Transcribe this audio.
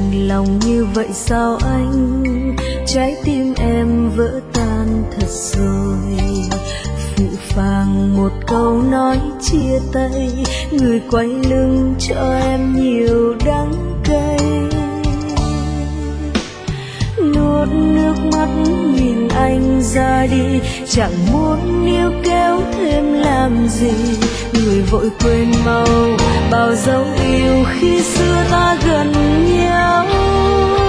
đành lòng như vậy sao anh? Trái tim em vỡ tan thật rồi. Phũ phàng một câu nói chia tay, người quay lưng cho em nhiều đắng cay. Nuốt nước mắt nhìn anh ra đi, chẳng muốn níu kéo thêm làm gì. Người vội quên mau bao dấu yêu khi xưa ta gần nhau.